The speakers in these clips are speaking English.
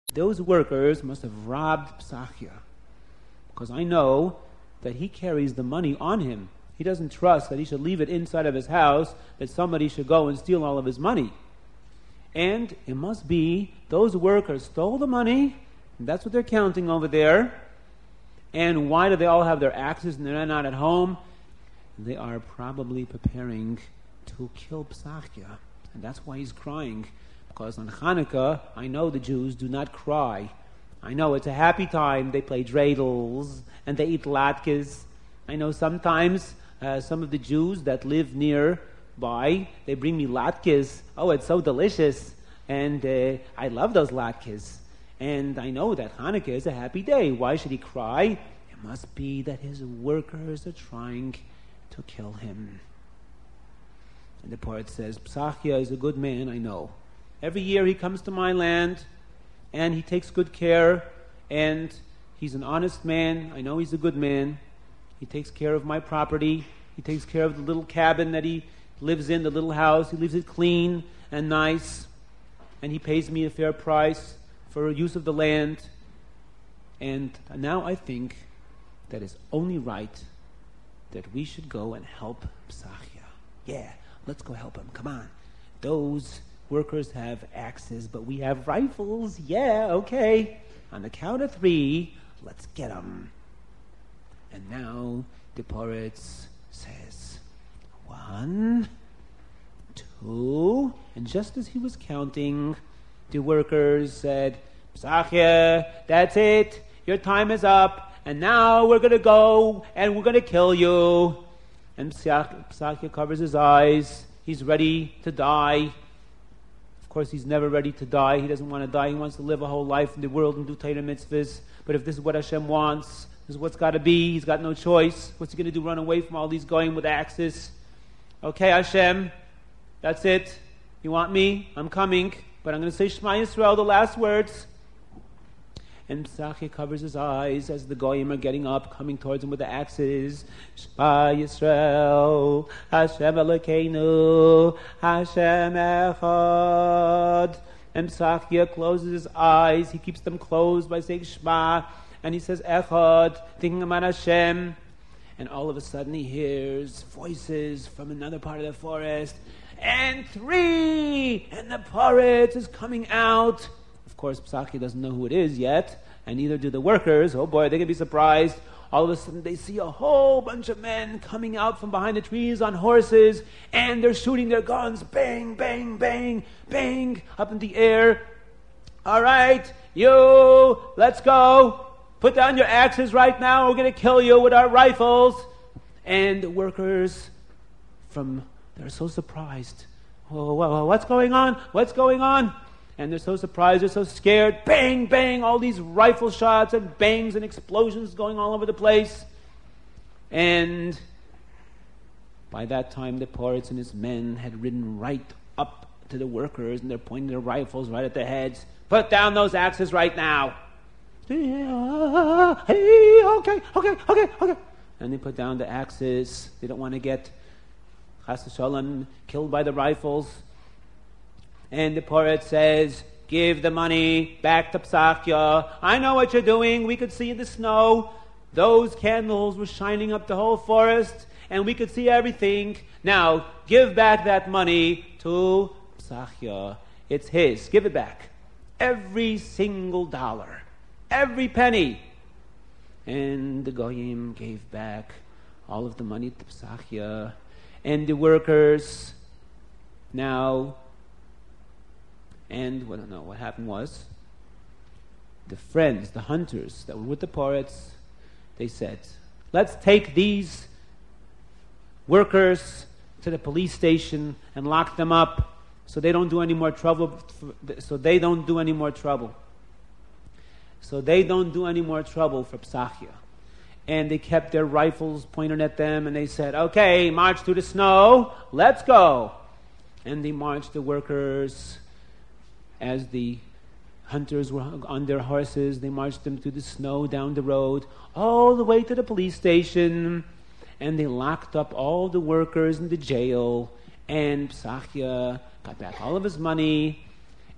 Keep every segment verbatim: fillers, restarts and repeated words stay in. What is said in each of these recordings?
those workers must have robbed Psachia, because I know that he carries the money on him. He doesn't trust that he should leave it inside of his house, that somebody should go and steal all of his money. And it must be those workers stole the money, and that's what they're counting over there. And why do they all have their axes and they're not at home? They are probably preparing to kill Psachia. And that's why he's crying. Because on Hanukkah, I know the Jews do not cry. I know it's a happy time. They play dreidels and they eat latkes. I know sometimes uh, some of the Jews that live nearby, they bring me latkes. Oh, it's so delicious. And uh, I love those latkes. And I know that Hanukkah is a happy day. Why should he cry? It must be that his workers are trying to kill him. And the poet says, Psachia is a good man, I know. Every year he comes to my land, and he takes good care, and he's an honest man. I know he's a good man. He takes care of my property. He takes care of the little cabin that he lives in, the little house. He leaves it clean and nice, and he pays me a fair price for use of the land. And now I think that it's only right that we should go and help Psachia. Yeah, let's go help him. Come on. Those workers have axes, but we have rifles. Yeah, okay. On the count of three, let's get them. And now the Poretz says, one, two, and just as he was counting, the workers said, Psachia, that's it. Your time is up, and now we're going to go, and we're going to kill you. And Psachia covers his eyes. He's ready to die. Of course, he's never ready to die. He doesn't want to die. He wants to live a whole life in the world and do Torah mitzvahs. But if this is what Hashem wants, this is what's got to be. He's got no choice. What's he going to do? Run away from all these going with axes? Okay, Hashem, that's it. You want me? I'm coming. But I'm going to say Shema Yisrael, the last words. And Psachia covers his eyes as the goyim are getting up, coming towards him with the axes. Shema Yisrael, Hashem Elokeinu, Hashem Echad. And Psachia closes his eyes. He keeps them closed by saying Shema. And he says Echad, thinking about Hashem. And all of a sudden he hears voices from another part of the forest. And three! And the Poretz is coming out. Of course, Psachia doesn't know who it is yet, and neither do the workers. Oh boy, they're going to be surprised. All of a sudden, they see a whole bunch of men coming out from behind the trees on horses, and they're shooting their guns. Bang, bang, bang, bang, up in the air. All right, you, let's go. Put down your axes right now. We're going to kill you with our rifles. And the workers from, they're so surprised. Oh, what's going on? What's going on? And they're so surprised, they're so scared. Bang, bang, all these rifle shots and bangs and explosions going all over the place. And by that time, the Poretz and his men had ridden right up to the workers, and they're pointing their rifles right at their heads. Put down those axes right now. Hey, okay, okay, okay, okay. And they put down the axes. They don't want to get Chas v'Shalom killed by the rifles. And the Poretz says, give the money back to Psachia. I know what you're doing. We could see in the snow. Those candles were shining up the whole forest, and we could see everything. Now, give back that money to Psachia. It's his. Give it back. Every single dollar. Every penny. And the Goyim gave back all of the money to Psachia. And the workers now... And, well, I don't know, what happened was, the friends, the hunters that were with the Poretz, they said, let's take these workers to the police station and lock them up so they don't do any more trouble, so they don't do any more trouble. So they don't do any more trouble for Psachia. And they kept their rifles pointed at them, and they said, okay, march through the snow, let's go. And they marched the workers. As the hunters were on their horses, they marched them through the snow down the road, all the way to the police station. And they locked up all the workers in the jail. And Psachia got back all of his money.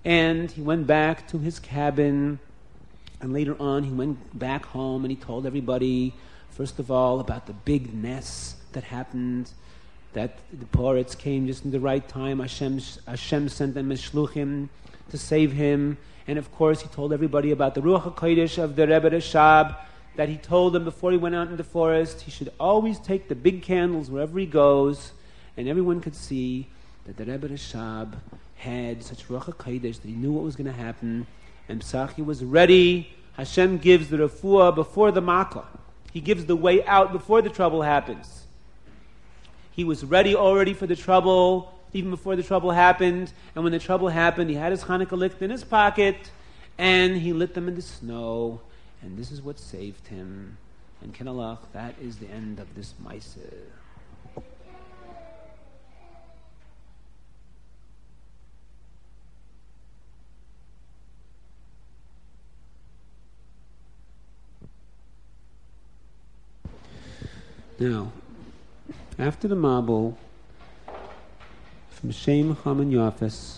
And he went back to his cabin, and later on he went back home and he told everybody, first of all, about the big ness that happened, that the Poritz came just in the right time. Hashem, Hashem sent them as shluchim to save him. And of course he told everybody about the Ruach HaKodesh of the Rebbe Rashab, that he told them before he went out in the forest, he should always take the big candles wherever he goes, and everyone could see that the Rebbe Rashab had such Ruach HaKodesh that he knew what was going to happen, and Psachia was ready. Hashem gives the refuah before the makkah. He gives the way out before the trouble happens. He was ready already for the trouble, even before the trouble happened, and when the trouble happened, he had his Hanukkah licht in his pocket, and he lit them in the snow, and this is what saved him. And Kinalach, that is the end of this Maaseh. Now, after the Mabul, from Shem, Cham, and Yafes,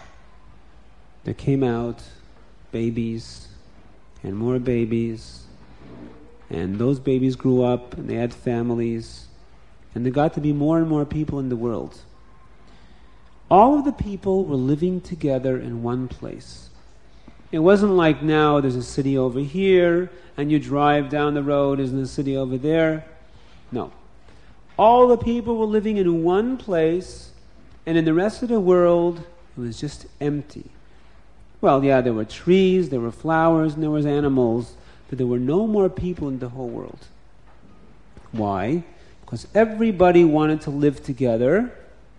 there came out babies and more babies, and those babies grew up and they had families, and there got to be more and more people in the world. All of the people were living together in one place. It wasn't like now there's a city over here and you drive down the road, there's a city over there. No. All the people were living in one place, and in the rest of the world, it was just empty. Well, yeah, there were trees, there were flowers, and there was animals, but there were no more people in the whole world. Why? Because everybody wanted to live together,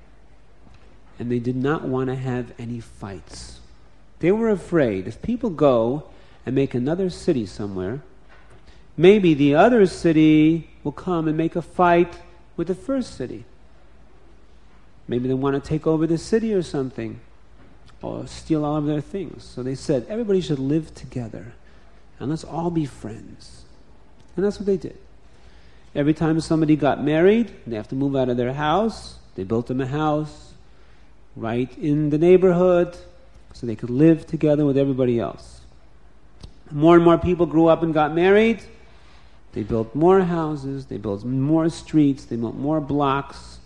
and they did not want to have any fights. They were afraid if people go and make another city somewhere, maybe the other city will come and make a fight with the first city. Maybe they want to take over the city or something, or steal all of their things. So they said, everybody should live together, and let's all be friends. And that's what they did. Every time somebody got married, they have to move out of their house, they built them a house right in the neighborhood so they could live together with everybody else. More and more people grew up and got married. They built more houses, they built more streets, they built more blocks,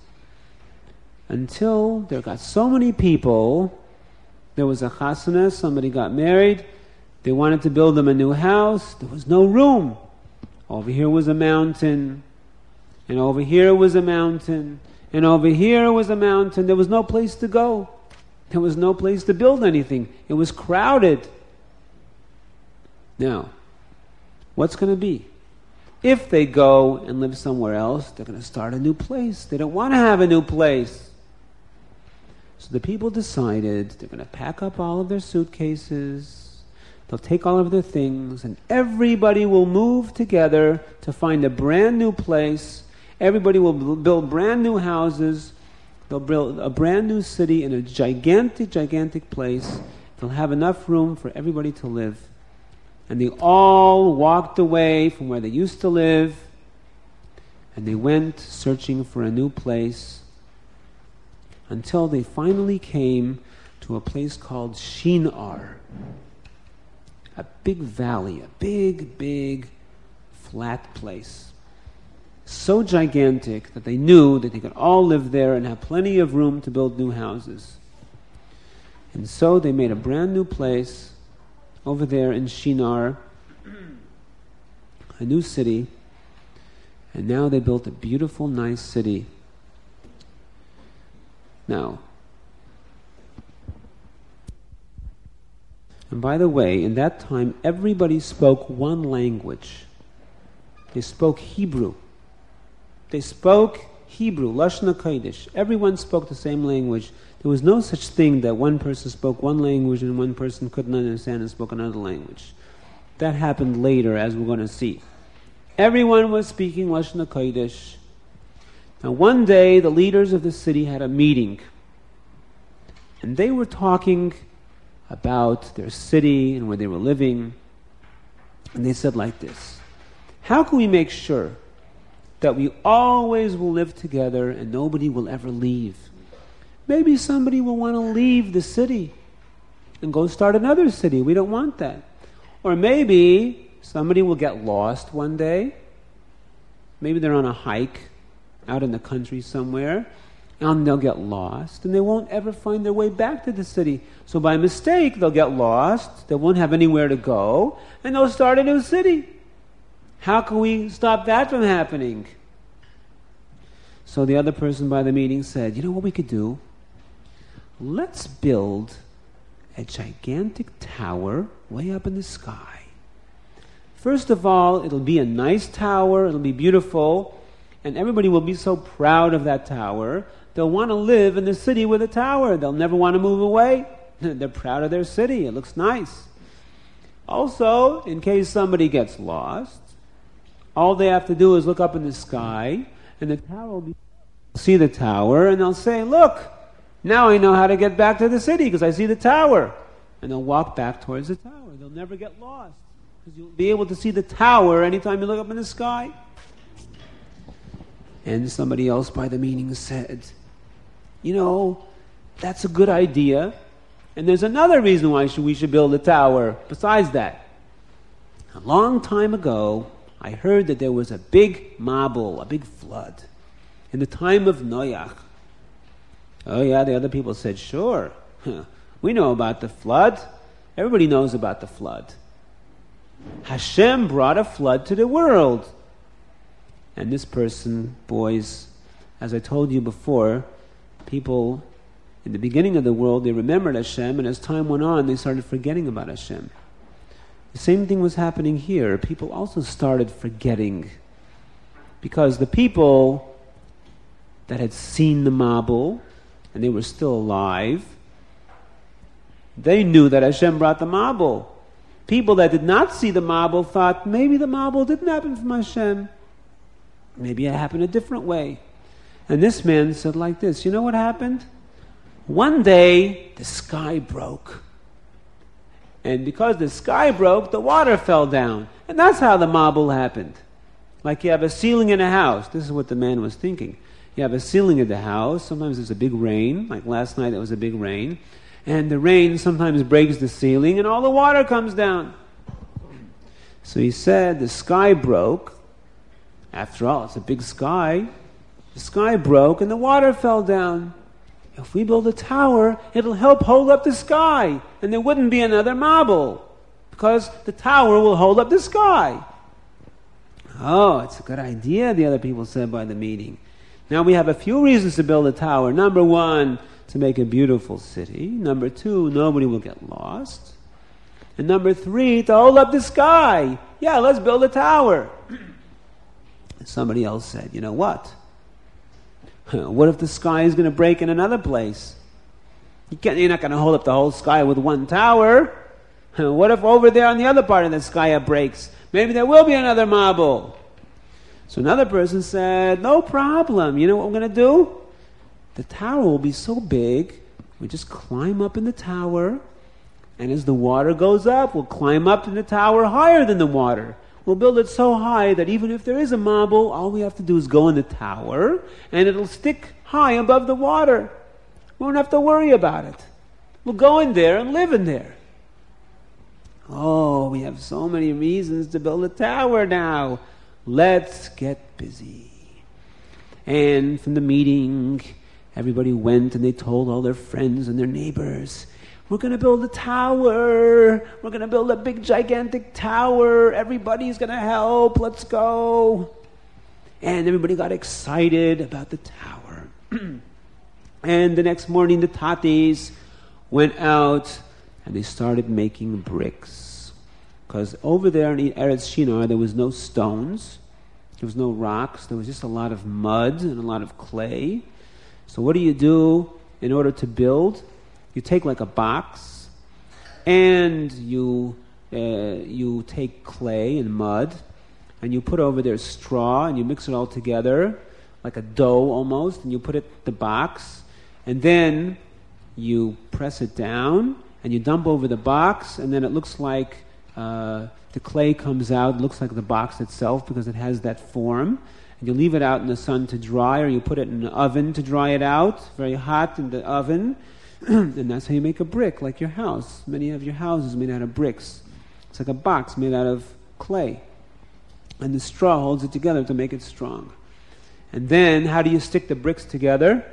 until there got so many people. There was a chasana, somebody got married, they wanted to build them a new house, there was no room. Over here was a mountain, and over here was a mountain, and over here was a mountain. There was no place to go. There was no place to build anything. It was crowded. Now, what's going to be? If they go and live somewhere else, they're going to start a new place. They don't want to have a new place. So the people decided they're going to pack up all of their suitcases, they'll take all of their things, and everybody will move together to find a brand new place. Everybody will build brand new houses. They'll build a brand new city in a gigantic, gigantic place. They'll have enough room for everybody to live. And they all walked away from where they used to live, and they went searching for a new place until they finally came to a place called Shinar, a big valley, a big, big, flat place. So gigantic that they knew that they could all live there and have plenty of room to build new houses. And so they made a brand new place over there in Shinar, a new city, and now they built a beautiful, nice city. Now, and by the way, in that time, everybody spoke one language. They spoke Hebrew. They spoke Hebrew, Lashon HaKodesh. Everyone spoke the same language. There was no such thing that one person spoke one language and one person couldn't understand and spoke another language. That happened later, as we're going to see. Everyone was speaking Lashon HaKodesh. Now one day, the leaders of the city had a meeting, and they were talking about their city and where they were living, and they said like this: how can we make sure that we always will live together and nobody will ever leave? Maybe somebody will want to leave the city. and go start another city. We don't want that. Or maybe somebody will get lost one day. Maybe they're on a hike out in the country somewhere, and they'll get lost, and they won't ever find their way back to the city. So by mistake, they'll get lost, they won't have anywhere to go, and they'll start a new city. How can we stop that from happening? So the other person by the meeting said, you know what we could do? Let's build a gigantic tower way up in the sky. First of all, it'll be a nice tower, it'll be beautiful, and everybody will be so proud of that tower, they'll want to live in the city with a tower. They'll never want to move away. They're proud of their city. It looks nice. Also, in case somebody gets lost, all they have to do is look up in the sky, and the tower will be see the tower, and they'll say, look, now I know how to get back to the city because I see the tower. And they'll walk back towards the tower. They'll never get lost because you'll be able to see the tower anytime you look up in the sky. And somebody else by the meeting said, you know, that's a good idea. And there's another reason why we should build a tower besides that. A long time ago, I heard that there was a big Mabul, a big flood, in the time of Noach. Oh yeah, the other people said, sure. We know about the flood. Everybody knows about the flood. Hashem brought a flood to the world. And this person, boys, as I told you before, people in the beginning of the world, they remembered Hashem, and as time went on, they started forgetting about Hashem. The same thing was happening here. People also started forgetting. Because the people that had seen the Mabul, and they were still alive, they knew that Hashem brought the Mabul. People that did not see the Mabul thought, maybe the Mabul didn't happen from Hashem. Maybe it happened a different way. And this man said like this, you know what happened? One day, the sky broke. And because the sky broke, the water fell down. And that's how the Mabul happened. Like you have a ceiling in a house. This is what the man was thinking. You have a ceiling in the house. Sometimes there's a big rain. Like last night, there was a big rain. And the rain sometimes breaks the ceiling and all the water comes down. So he said, the sky broke. After all, it's a big sky. The sky broke and the water fell down. If we build a tower, it'll help hold up the sky. And there wouldn't be another Mabul. Because the tower will hold up the sky. Oh, it's a good idea, the other people said by the meeting. Now we have a few reasons to build a tower. Number one, to make a beautiful city. Number two, nobody will get lost. And number three, to hold up the sky. Yeah, let's build a tower. And somebody else said, you know what? What if the sky is going to break in another place? You can't, you're not going to hold up the whole sky with one tower. What if over there on the other part of the sky it breaks? Maybe there will be another Mabul. So another person said, no problem. You know what we're going to do? The tower will be so big, we just climb up in the tower, and as the water goes up, we'll climb up in the tower higher than the water. We'll build it so high that even if there is a Mabul, all we have to do is go in the tower, and it'll stick high above the water. We won't have to worry about it. We'll go in there and live in there. Oh, we have so many reasons to build a tower now. Let's get busy. And from the meeting, everybody went and they told all their friends and their neighbors, we're going to build a tower. We're going to build a big, gigantic tower. Everybody's going to help. Let's go. And everybody got excited about the tower. And the next morning, the Tatis went out and they started making bricks. Because over there in Eretz Shinar, there was no stones. There was no rocks. There was just a lot of mud and a lot of clay. So what do you do in order to build? You take like a box, and you uh, you take clay and mud, and you put over there straw, and you mix it all together, like a dough almost, and you put it in the box, and then you press it down, and you dump over the box, and then it looks like uh, the clay comes out, it looks like the box itself, because it has that form. And you leave it out in the sun to dry, or you put it in an oven to dry it out, very hot in the oven. And that's how you make a brick, like your house. Many of your houses made out of bricks. It's like a box made out of clay. And the straw holds it together to make it strong. And then, how do you stick the bricks together?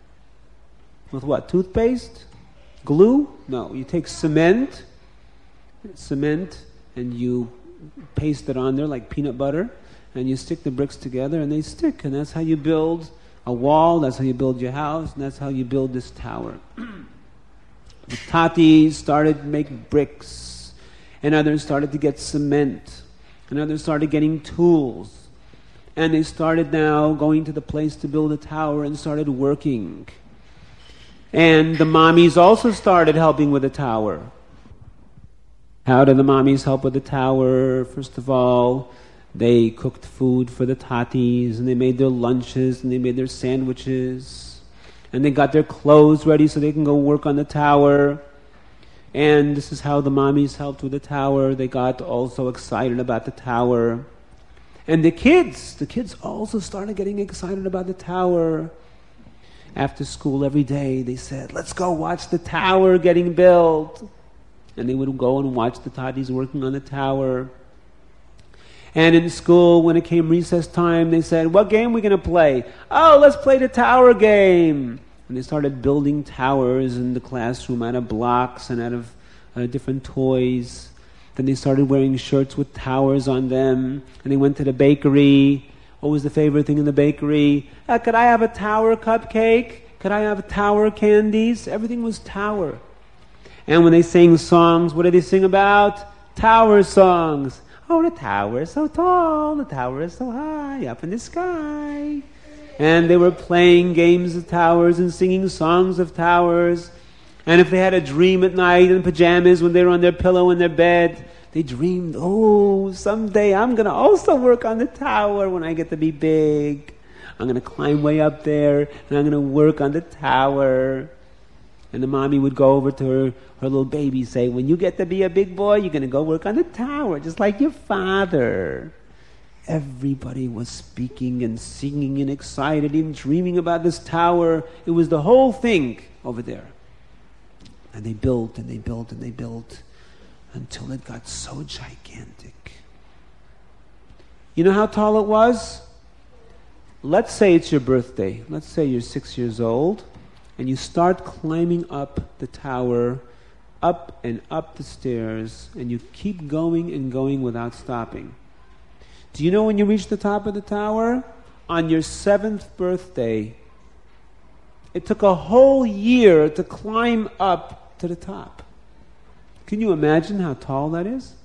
With what? Toothpaste? Glue? No, you take cement, cement, and you paste it on there like peanut butter, and you stick the bricks together, and they stick. And that's how you build a wall, that's how you build your house, and that's how you build this tower. The Tatis started to make bricks, and others started to get cement, and others started getting tools. And they started now going to the place to build a tower and started working. And the mommies also started helping with the tower. How did the mommies help with the tower? First of all, they cooked food for the Tatis, and they made their lunches, and they made their sandwiches, and they got their clothes ready so they can go work on the tower. And this is how the mommies helped with the tower. They got also excited about the tower. And the kids, the kids also started getting excited about the tower. After school every day, they said, let's go watch the tower getting built. And they would go and watch the Tatis working on the tower. And in school, when it came recess time, they said, what game are we going to play? Oh, let's play the tower game. And they started building towers in the classroom out of blocks and out of uh, different toys. Then they started wearing shirts with towers on them. And they went to the bakery. What was the favorite thing in the bakery? Uh, could I have a tower cupcake? Could I have tower candies? Everything was tower. And when they sang songs, what did they sing about? Tower songs. Oh, the tower is so tall, the tower is so high, up in the sky. And they were playing games of towers and singing songs of towers. And if they had a dream at night in pajamas when they were on their pillow in their bed, they dreamed, oh, someday I'm going to also work on the tower when I get to be big. I'm going to climb way up there, and I'm going to work on the tower. And the mommy would go over to her, her little baby, say, when you get to be a big boy, you're going to go work on the tower, just like your father. Everybody was speaking and singing and excited and dreaming about this tower. It was the whole thing over there. And they built and they built and they built until it got so gigantic. You know how tall it was? Let's say it's your birthday. Let's say you're six years old. And you start climbing up the tower, up and up the stairs, and you keep going and going without stopping. Do you know when you reach the top of the tower? On your seventh birthday. It took a whole year to climb up to the top. Can you imagine how tall that is?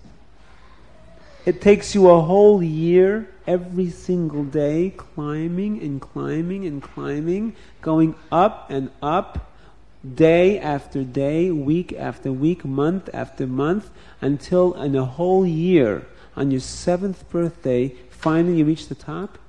It takes you a whole year, every single day, climbing and climbing and climbing, going up and up, day after day, week after week, month after month, until in a whole year, on your seventh birthday, finally you reach the top?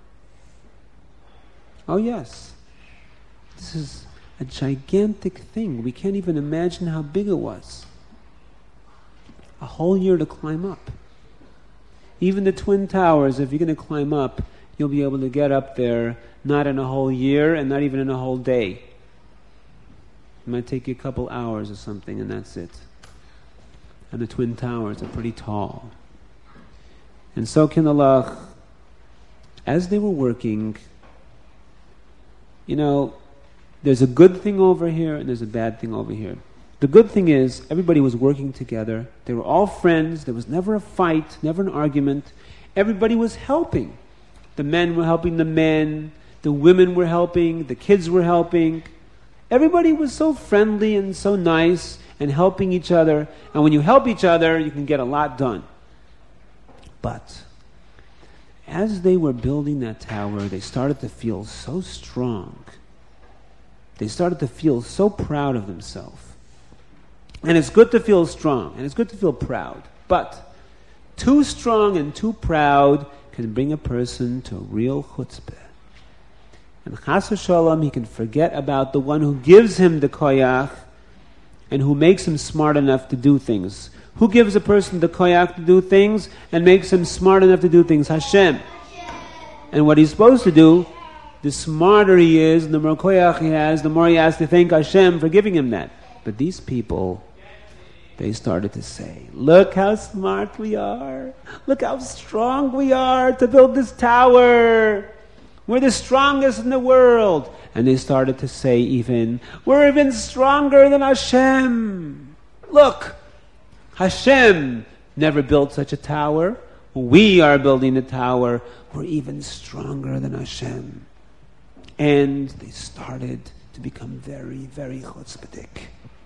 Oh yes. This is a gigantic thing. We can't even imagine how big it was. A whole year to climb up. Even the Twin Towers, if you're going to climb up, you'll be able to get up there not in a whole year and not even in a whole day. It might take you a couple hours or something, and that's it. And the Twin Towers are pretty tall. And so, Kinalach, as they were working, you know, there's a good thing over here and there's a bad thing over here. The good thing is, everybody was working together. They were all friends. There was never a fight, never an argument. Everybody was helping. The men were helping the men. The women were helping. The kids were helping. Everybody was so friendly and so nice and helping each other. And when you help each other, you can get a lot done. But as they were building that tower, they started to feel so strong. They started to feel so proud of themselves. And it's good to feel strong, and it's good to feel proud. But too strong and too proud can bring a person to a real chutzpah. And chas v'shalom, he can forget about the one who gives him the koyach and who makes him smart enough to do things. Who gives a person the koyach to do things and makes him smart enough to do things? Hashem. And what he's supposed to do, the smarter he is, the more koyach he has, the more he has to thank Hashem for giving him that. But these people, they started to say, look how smart we are. Look how strong we are to build this tower. We're the strongest in the world. And they started to say even, we're even stronger than Hashem. Look, Hashem never built such a tower. We are building a tower. We're even stronger than Hashem. And they started to become very, very chutzpahdik.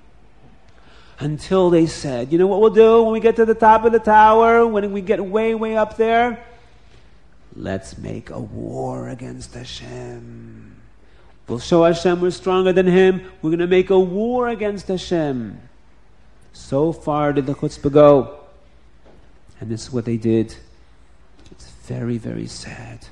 Until they said, you know what we'll do when we get to the top of the tower, when we get way, way up there? Let's make a war against Hashem. We'll show Hashem we're stronger than Him. We're going to make a war against Hashem. So far did the chutzpah go. And this is what they did. It's very, very sad.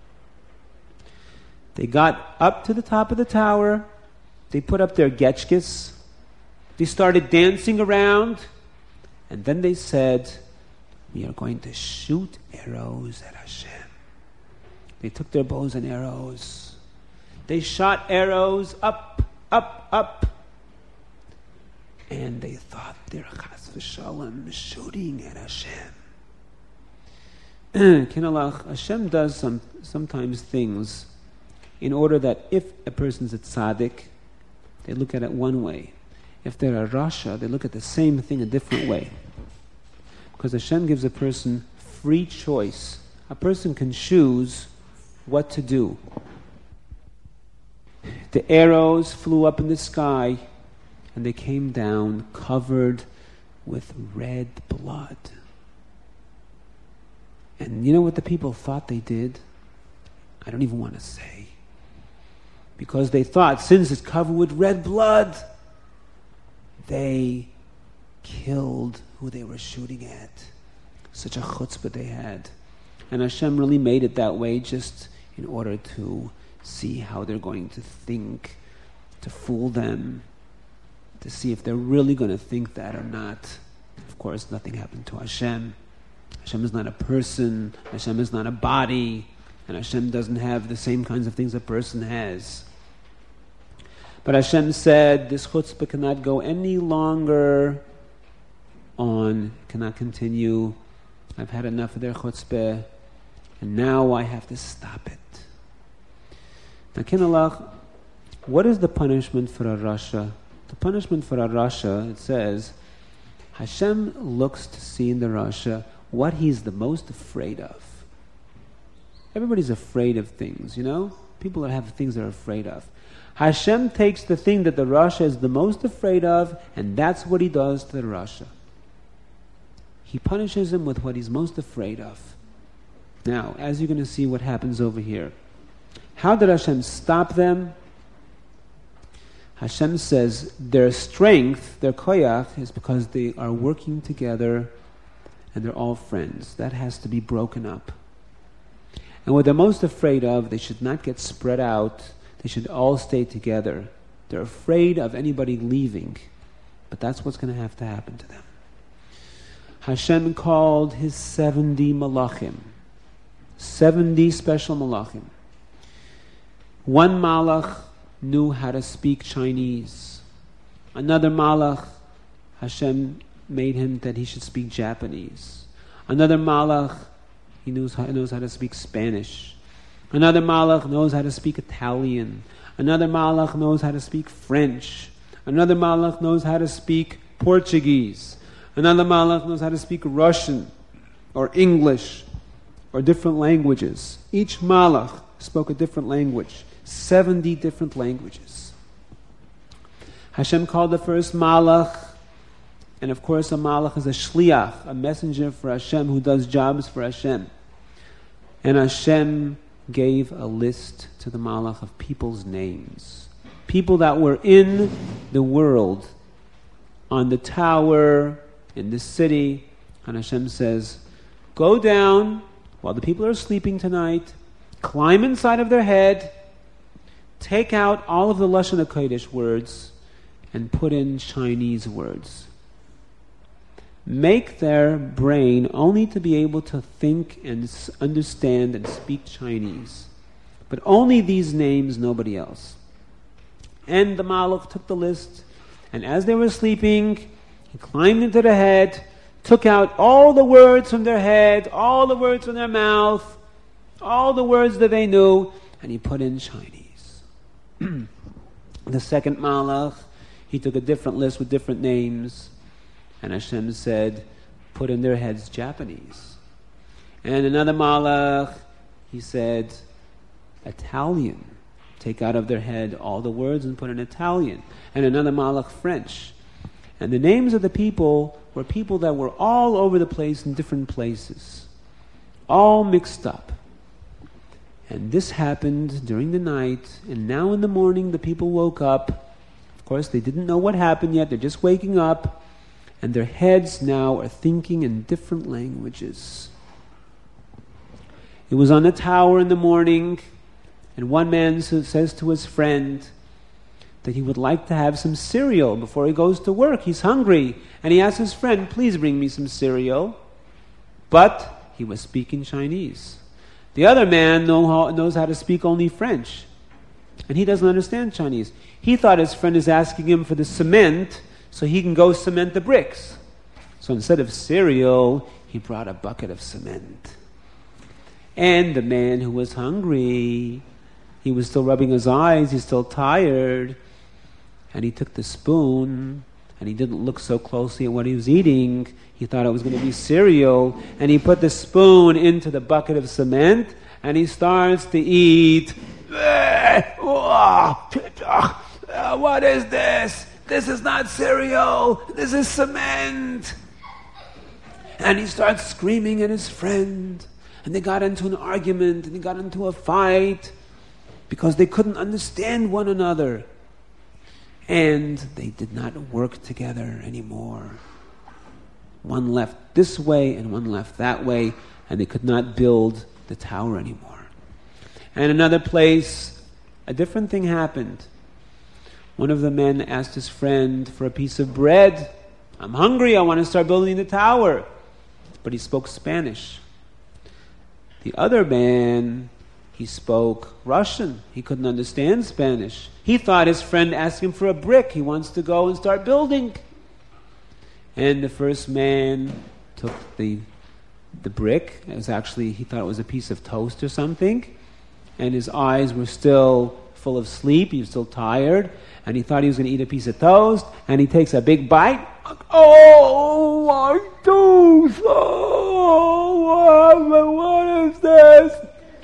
They got up to the top of the tower. They put up their getchkis. They started dancing around. And then they said, we are going to shoot arrows at Hashem. They took their bows and arrows. They shot arrows up, up, up. And they thought they're chas v'shalom shooting at Hashem. Kinalach, Hashem does some sometimes things in order that if a person's a tzaddik, they look at it one way. If they're a rasha, they look at the same thing a different way. Because Hashem gives a person free choice. A person can choose what to do. The arrows flew up in the sky and they came down covered with red blood. And you know what the people thought they did? I don't even want to say. Because they thought, since it's covered with red blood, they killed who they were shooting at. Such a chutzpah they had. And Hashem really made it that way just in order to see how they're going to think, to fool them, to see if they're really going to think that or not. Of course, nothing happened to Hashem. Hashem is not a person. Hashem is not a body. And Hashem doesn't have the same kinds of things a person has. But Hashem said, this chutzpah cannot go any longer on, cannot continue. I've had enough of their chutzpah, and now I have to stop it. Now, Kinalach, what is the punishment for a rasha? The punishment for a rasha, it says, Hashem looks to see in the rasha what he's the most afraid of. Everybody's afraid of things, you know? People that have things they're afraid of. Hashem takes the thing that the rasha is the most afraid of, and that's what he does to the rasha. He punishes him with what he's most afraid of. Now, as you're going to see what happens over here. How did Hashem stop them? Hashem says their strength, their koyach, is because they are working together and they're all friends. That has to be broken up. And what they're most afraid of, they should not get spread out. They should all stay together. They're afraid of anybody leaving. But that's what's going to have to happen to them. Hashem called his seventy malachim. seventy special malachim. One malach knew how to speak Chinese. Another malach, Hashem made him that he should speak Japanese. Another malach, he knows how, knows how to speak Spanish. Another malach knows how to speak Italian. Another malach knows how to speak French. Another malach knows how to speak Portuguese. Another malach knows how to speak Russian or English or different languages. Each malach spoke a different language. seventy different languages. Hashem called the first malach, and of course a malach is a shliach, a messenger for Hashem who does jobs for Hashem. And Hashem gave a list to the malach of people's names. People that were in the world, on the tower, in the city. And Hashem says, go down while the people are sleeping tonight, climb inside of their head, take out all of the Lashon HaKodesh words and put in Chinese words. Make their brain only to be able to think and understand and speak Chinese. But only these names, nobody else. And the Malach took the list And as they were sleeping, he climbed into their head, took out all the words from their head, all the words from their mouth, all the words that they knew, and he put in Chinese. The second malach, he took a different list with different names, and Hashem said, put in their heads Japanese. And another malach, he said, Italian. Take out of their head all the words and put in Italian. And another malach, French. And the names of the people were people that were all over the place in different places, all mixed up. And this happened during the night, and now in the morning the people woke up. Of course, they didn't know what happened yet. They're just waking up, and their heads now are thinking in different languages. It was on the tower in the morning, and one man says to his friend that he would like to have some cereal before he goes to work. He's hungry, and he asks his friend, please bring me some cereal. But he was speaking Chinese. The other man know how, knows how to speak only French, and he doesn't understand Chinese. He thought his friend is asking him for the cement so he can go cement the bricks. So instead of cereal, he brought a bucket of cement. And the man who was hungry, he was still rubbing his eyes, he's still tired, and he took the spoon, and he didn't look so closely at what he was eating. He thought it was going to be cereal, and he put the spoon into the bucket of cement, and he starts to eat. What is this? This is not cereal. This is cement. And he starts screaming at his friend, and they got into an argument, and they got into a fight, because they couldn't understand one another. And they did not work together anymore. One left this way and one left that way, and they could not build the tower anymore. And another place, a different thing happened. One of the men asked his friend for a piece of bread. I'm hungry, I want to start building the tower. But he spoke Spanish. The other man, he spoke Russian. He couldn't understand Spanish. He thought his friend asked him for a brick. He wants to go and start building. And the first man took the the brick. It was actually, he thought it was a piece of toast or something. And his eyes were still full of sleep. He was still tired. And he thought he was going to eat a piece of toast. And he takes a big bite. Oh, my toast! Oh, what is this?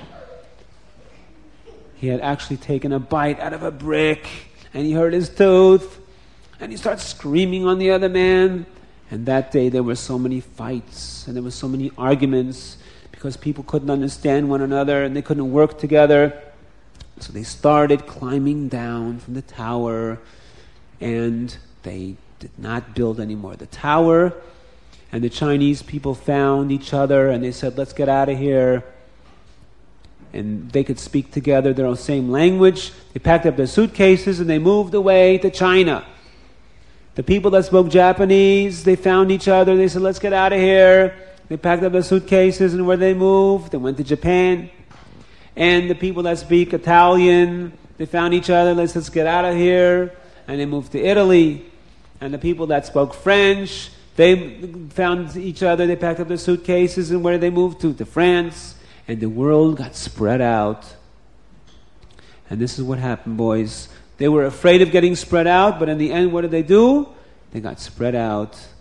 He had actually taken a bite out of a brick, and he hurt his tooth, and he starts screaming on the other man. And that day there were so many fights, and there were so many arguments, because people couldn't understand one another, and they couldn't work together. So they started climbing down from the tower, and they did not build anymore the tower. And the Chinese people found each other, and they said, let's get out of here. And they could speak together their own same language. They packed up their suitcases and they moved away to China. The people that spoke Japanese, they found each other. They said, let's get out of here. They packed up their suitcases, and where they moved, they went to Japan. And the people that speak Italian, they found each other. They said, let's get out of here. And they moved to Italy. And the people that spoke French, they found each other. They packed up their suitcases, and where they moved to? To France. And the world got spread out. And this is what happened, boys. They were afraid of getting spread out, but in the end, what did they do? They got spread out.